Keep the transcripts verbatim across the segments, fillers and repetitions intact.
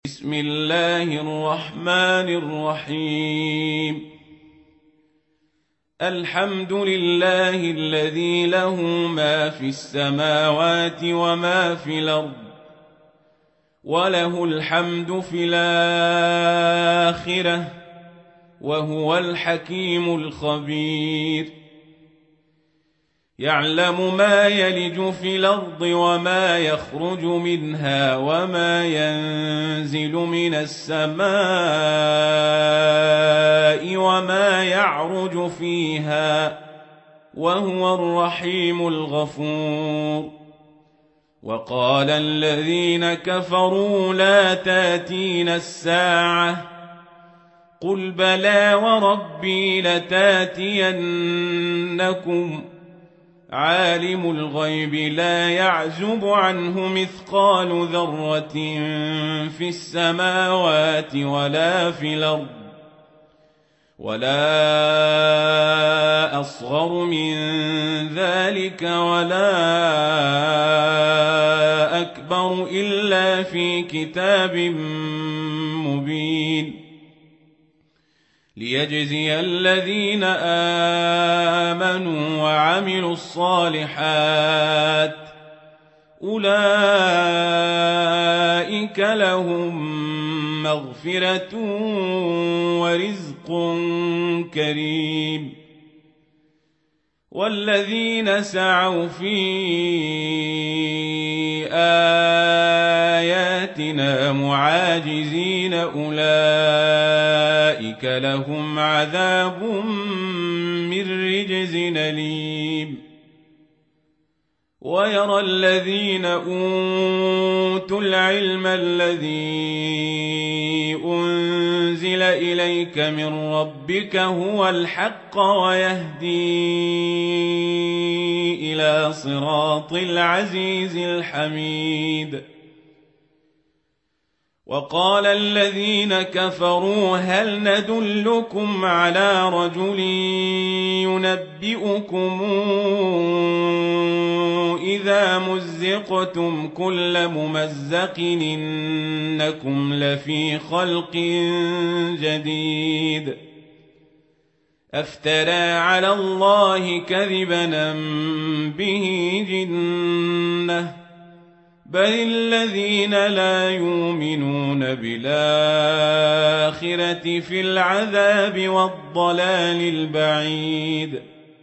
بسم الله الرحمن الرحيم. الحمد لله الذي له ما في السماوات وما في الأرض وله الحمد في الآخرة وهو الحكيم الخبير. يعلم ما يلج في الأرض وما يخرج منها وما ينزل من السماء وما يعرج فيها وهو الرحيم الغفور. وقال الذين كفروا لا تاتينا الساعة قل بلى وربي لتاتينكم عالم الغيب لا يعزب عنه مثقال ذرة في السماوات ولا في الأرض ولا أصغر من ذلك ولا أكبر إلا في كتاب مبين ليجزي الذين آمنوا وعملوا الصالحات أولئك لهم مغفرة ورزق كريم. والذين سعوا في آياتنا معاجزين أولئك لهم عذاب من رجز أليم. ويرى الذين أوتوا العلم الذي أنزل إليك من ربك هو الحق ويهدي إلى صراط العزيز الحميد. وقال الذين كفروا هل ندلكم على رجل ينبئكم إذا مزقتم كل ممزق إنكم لفي خلق جديد أفترى على الله كذبا أم به جنة بل الذين لا يؤمنون بالآخرة في العذاب والضلال البعيد.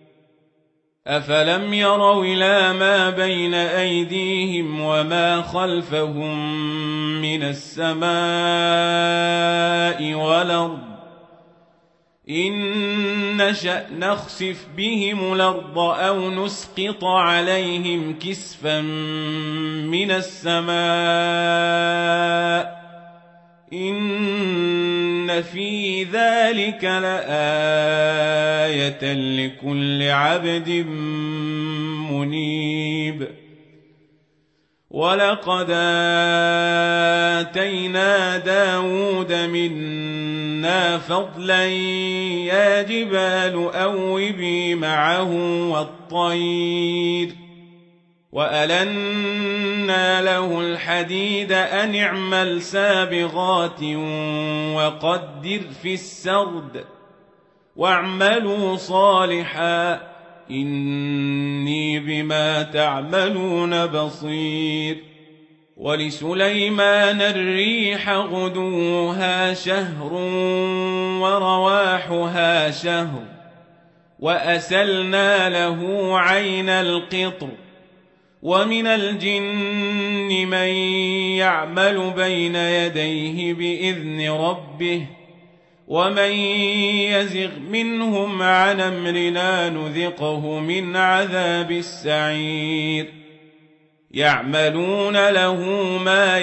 أفلم يروا إلى ما بين أيديهم وما خلفهم من السماء والأرض إن نشأ نخسف بهم الأرض أو نسقط عليهم كسفا من السماء إن في ذلك لآية لكل عبد منيب. ولقد آتينا داود منا فضلا يا جبال أوبي معه والطير وألنا له الحديد أن اعمل سابغات وقدر في السرد واعملوا صالحا إني بما تعملون بصير. ولسليمان الريح غدوها شهر ورواحها شهر وأسلنا له عين القطر ومن الجن من يعمل بين يديه بإذن ربه ومن يزغ منهم عن أمرنا نذقه من عذاب السعير. يعملون له ما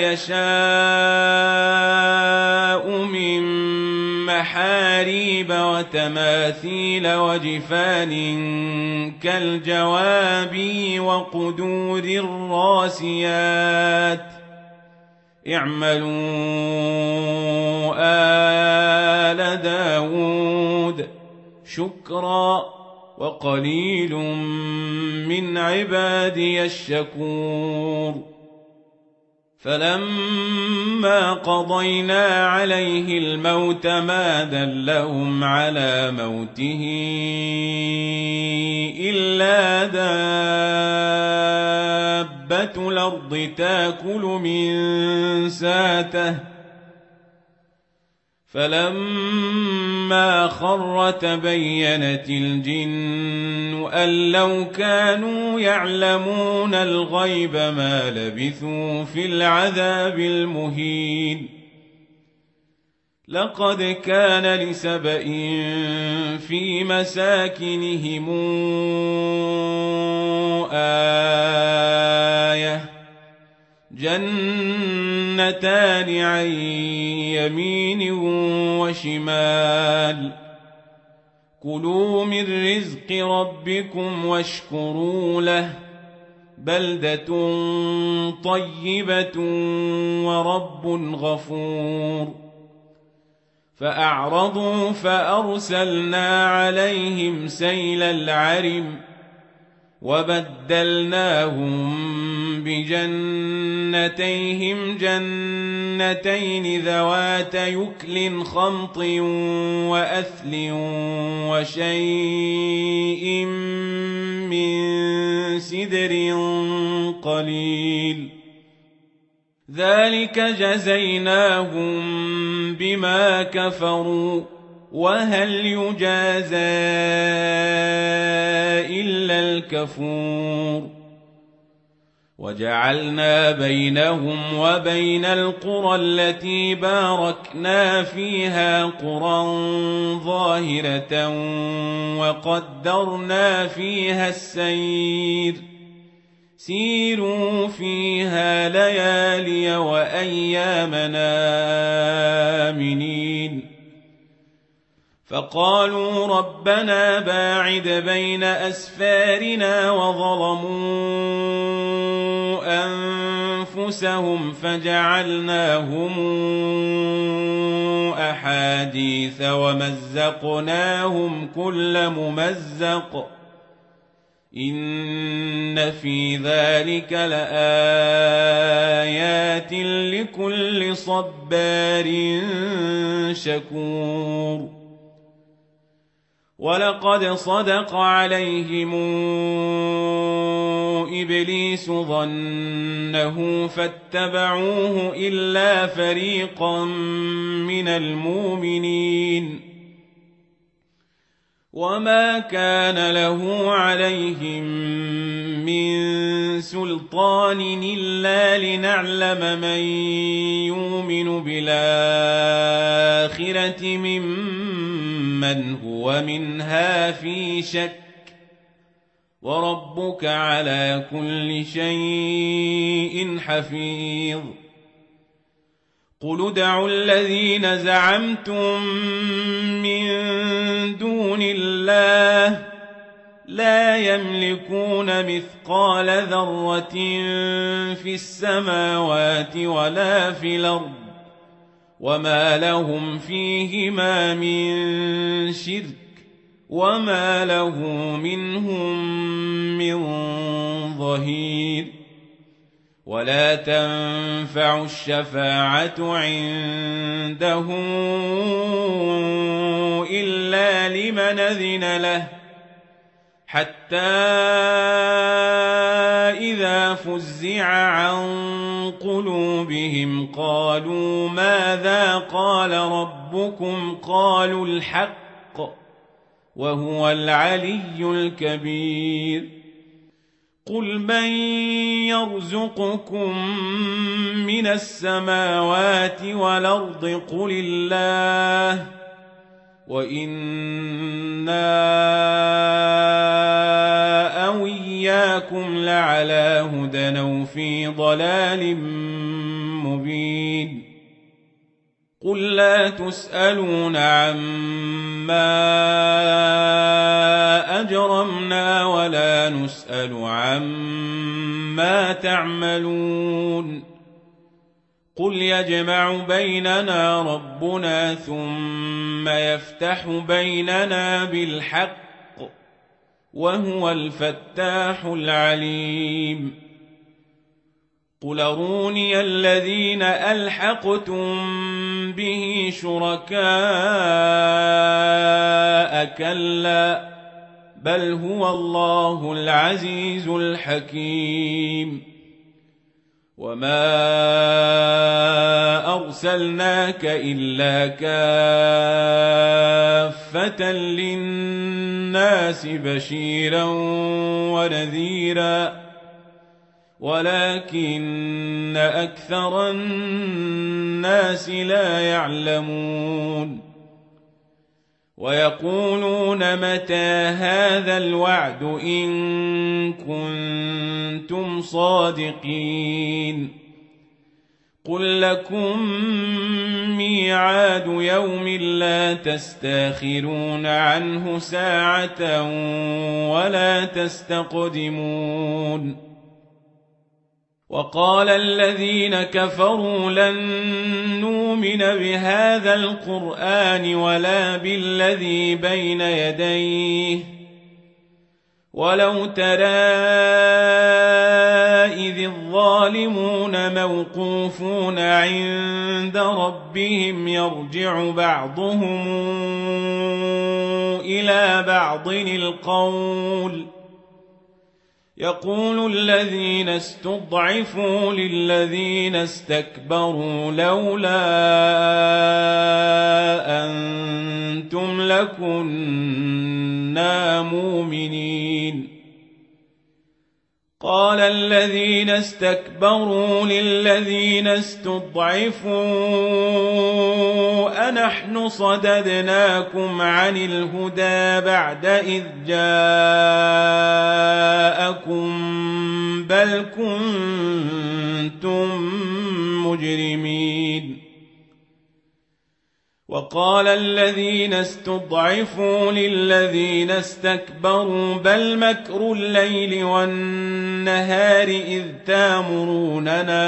يشاء من محاريب وتماثيل وجفان كالجواب وقدور الراسيات اعملوا آل داود شكرا وقليل من عبادي الشكور. فلما قضينا عليه الموت ما دلهم على موته إلا دابة الأرض تأكل من ساته فلما خر تبينت الجن أن لو كانوا يعلمون الغيب ما لبثوا في العذاب المهين لقد كان لسبإ في مساكنهم آية جنتان عن يمين وشمال كلوا من رزق ربكم واشكروا له بلدة طيبة ورب غفور فأعرضوا فأرسلنا عليهم سيل العرم وبدلناهم بجنتيهم جنتين ذوات يكل خمط وأثل وشيء من سدر قليل ذلك جزيناهم بما كفروا وهل يجازى إلا الكفور وجعلنا بينهم وبين القرى التي باركنا فيها قرى ظاهرة وقدرنا فيها السير سيروا فيها ليالي وأيامنا آمنين فقالوا ربنا باعد بين أسفارنا وظلموا أنفسهم فجعلناهم أحاديث ومزقناهم كل ممزق إن في ذلك لآيات لكل صبار شكور ولقد صدق عليهم إبليس ظنه فاتبعوه إلا فريقا من المؤمنين وما كان له عليهم من سلطان إلا لنعلم من يؤمن بالآخرة ممن هو منها في شك وربك على كل شيء حفيظ قل ادعوا الذين زعمتم من دون الله لا يملكون مثقال ذرة في السماوات ولا في الأرض وما لهم فيهما من شرك وما له منهم من ظهير ولا تنفع الشفاعة عنده إلا لمن أذن له حتى إذا فزع عن قلوبهم قالوا ماذا قال ربكم قالوا الحق وهو العلي الكبير قل من يرزقكم من السماوات والأرض قل الله وإنا أو إياكم لعلى هدى أو في ضلال مبين قل لا تسألون عما أجرمنا ولا نسأل عما تعملون قل يجمع بيننا ربنا ثم يفتح بيننا بالحق وهو الفتاح العليم قل أروني الذين ألحقتم به شركاء كلا بل هو الله العزيز الحكيم وما أرسلناك إلا كافة للناس بشيرا ونذيرا ولكن أكثر الناس لا يعلمون ويقولون متى هذا الوعد إن كنتم صادقين قل لكم ميعاد يوم لا تستاخرون عنه ساعة ولا تستقدمون وقال الذين كفروا لن نؤمن بهذا القرآن ولا بالذي بين يديه ولو ترى إذ الظالمون موقوفون عند ربهم يرجع بعضهم إلى بعض القول يقول الذين استضعفوا للذين استكبروا لولا أنتم لكنا مؤمنين قال الذين استكبروا للذين استضعفوا أنحن صددناكم عن الهدى بعد إذ جاءكم بل كنتم مجرمين وقال الذين استضعفوا للذين استكبروا بل مكر الليل والنهار إذ تامروننا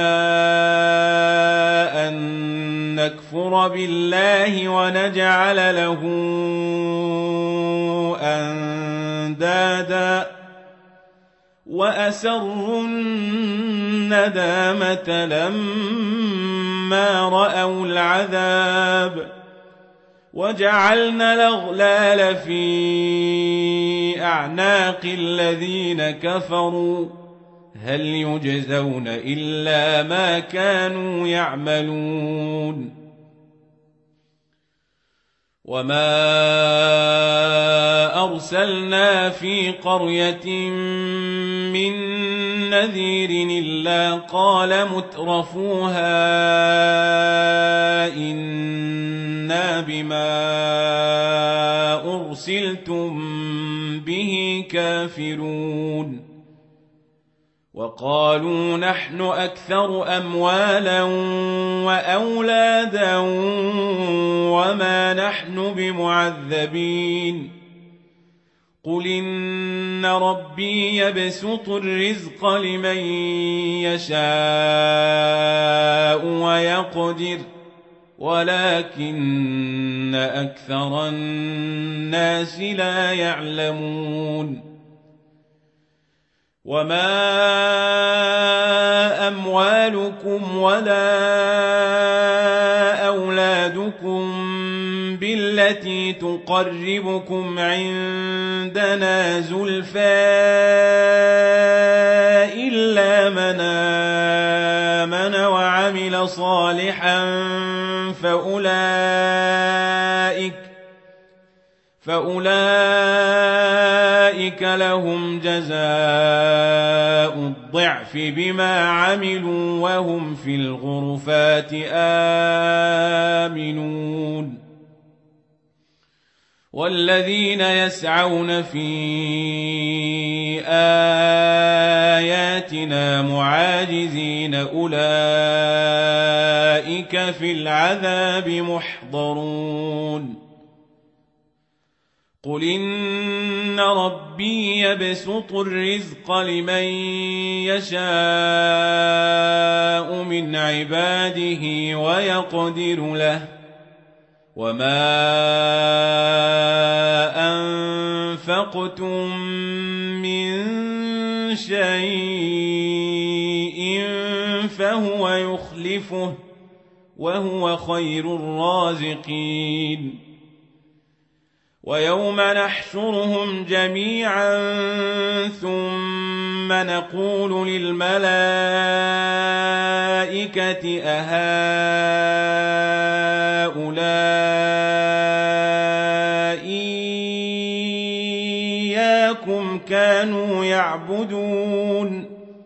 أن نكفر بالله ونجعل له أندادا وأسروا الندامة لما رأوا العذاب وجعلنا الأغلال في أعناق الذين كفروا هل يجزون إلا ما كانوا يعملون وما أرسلنا في قرية من نذير إلا قال مترفوها إنا بما أرسلتم به كافرون وقالوا نحن أكثر أموالا وأولادا وما نحن بمعذبين قل إن ربي يبسط الرزق لمن يشاء ويقدر ولكن أكثر الناس لا يعلمون وما أموالكم ولا أولادكم بالتي تقربكم عندنا زلفى إلا من آمن وعمل صالحا فأولئك فأولئك لهم جزاء الضعف بما عملوا وهم في الغرفات آمنون والذين يسعون في آياتنا معاجزين أولئك في العذاب محضرون قل إن ربي يبسط الرزق لمن يشاء من عباده ويقدر له وما أنفقتم من شيء سيكلفه وهو خير الرازقين ويوم نحشرهم جميعا ثم نقول للملائكة أهؤلاء إياكم كانوا يعبدون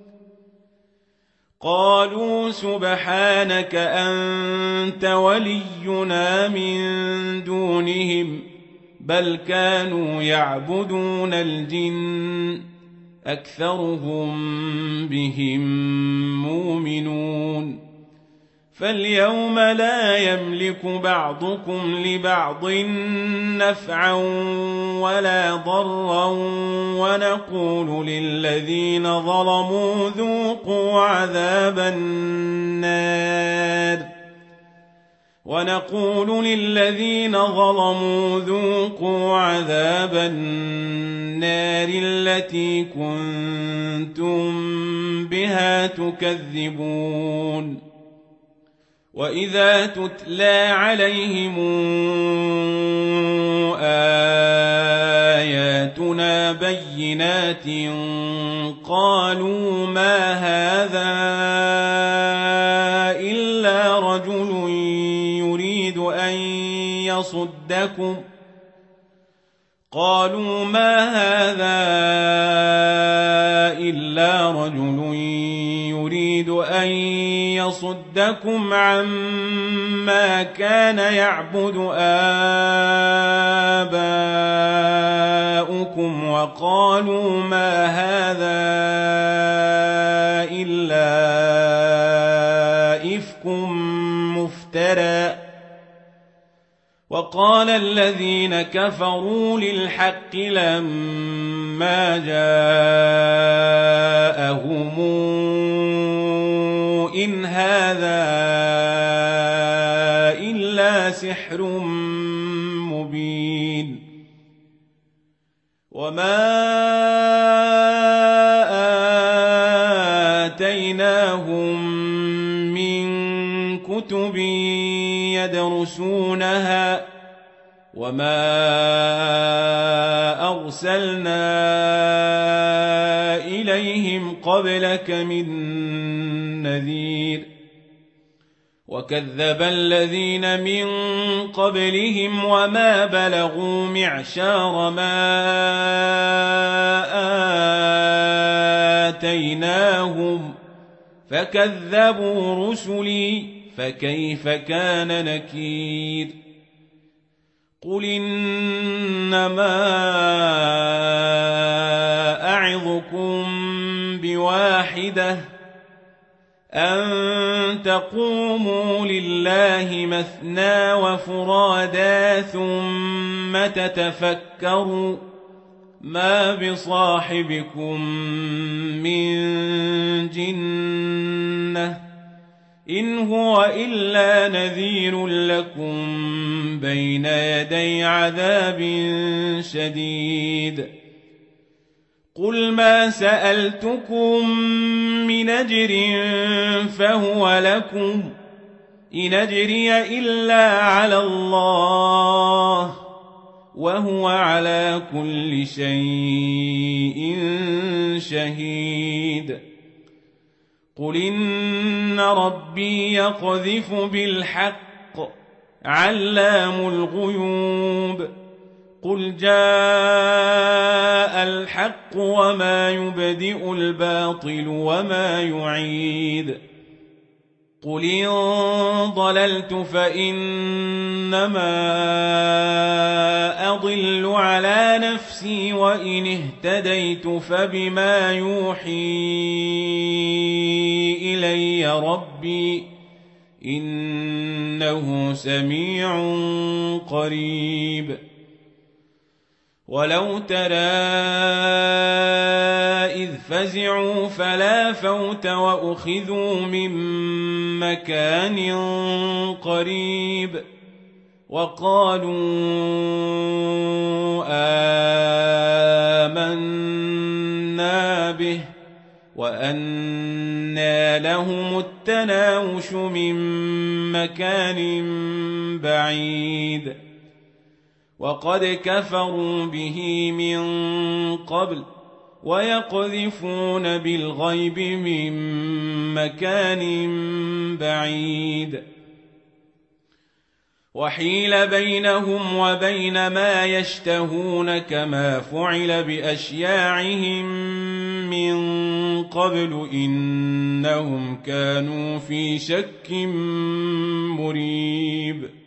قالوا سبحانك أنت ولينا من دونهم بل كانوا يعبدون الجن أكثرهم بهم مؤمنون فاليوم لا يملك بعضكم لبعض نفعا ولا ضرا ونقول للذين ظلموا ذوقوا عذاب النار ونقول للذين ظلموا ذوقوا عذاب النار التي كنتم بها تكذبون وإذا تتلى عليهم آياتنا بينات قالوا ما هذا إلا رجل يريد أن يصدكم قالوا ما هذا إلا رجل يريد أن يصدكم عما كان يعبد آباؤكم وقالوا ما هذا إلا إفك مفترى وقال الذين كفروا للحق لما جاءهم إن هذا إلا سحر مبين وما آتيناهم من كتب يدرسونها وما أرسلنا إليهم قبلك من نذير وكذب الذين من قبلهم وما بلغوا معشار ما آتيناهم فكذبوا رسلي فكيف كان نكير قل إنما أعظكم بواحدة أن تقوموا لله مثنى وفرادا ثم تتفكروا ما بصاحبكم من جنة إن هو إلا نذير لكم بين يدي عذاب شديد قل ما سألتكم من أجر فهو لكم إن أجري إلا على الله وهو على كل شيء شهيد قل إن ربي يقذف بالحق علام الغيوب قل جاء الحق وما يبدئ الباطل وما يعيد قل إن ضللت فإنما أضل على نفسي وإن اهتديت فبما يوحي إلي ربي إنه سميع قريب ولو ترى إذ فزعوا فلا فوت وأخذوا من مكان قريب وقالوا آمنا به وأنى لهم التقوى التناوش من مكان بعيد وقد كفروا به من قبل ويقذفون بالغيب من مكان بعيد وحيل بينهم وبين ما يشتهون كما فعل بأشياعهم من قبل إنهم كانوا في شك مريب